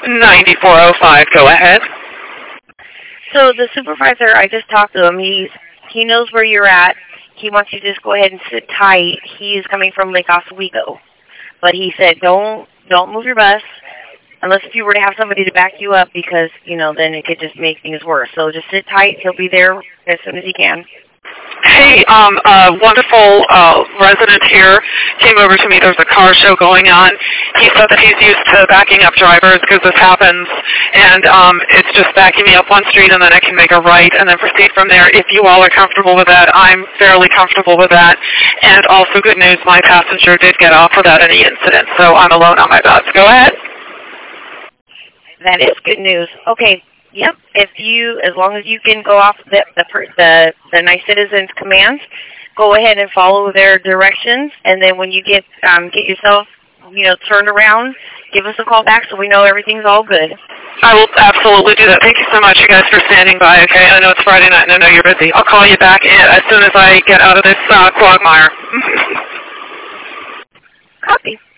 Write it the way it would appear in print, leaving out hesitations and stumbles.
9405, go ahead. So the supervisor, I just talked to him. He knows where you're at. He wants you to just go ahead and sit tight. He is coming from Lake Oswego. But he said, don't move your bus unless if you were to have somebody to back you up because, then it could just make things worse. So just sit tight. He'll be there as soon as he can. Hey, a wonderful resident here came over to me. There's a car show going on. He said that he's used to backing up drivers because this happens, and it's just backing me up one street and then I can make a right and then proceed from there. If you all are comfortable with that, I'm fairly comfortable with that. And also good news, my passenger did get off without any incident, so I'm alone on my bus. Go ahead. That is good news. Okay. Yep. As long as you can go off the nice citizens' commands, go ahead and follow their directions, and then when you get yourself, turned around, give us a call back so we know everything's all good. I will absolutely do that. Thank you so much, you guys, for standing by. Okay, I know it's Friday night, and I know you're busy. I'll call you back as soon as I get out of this quagmire. Copy.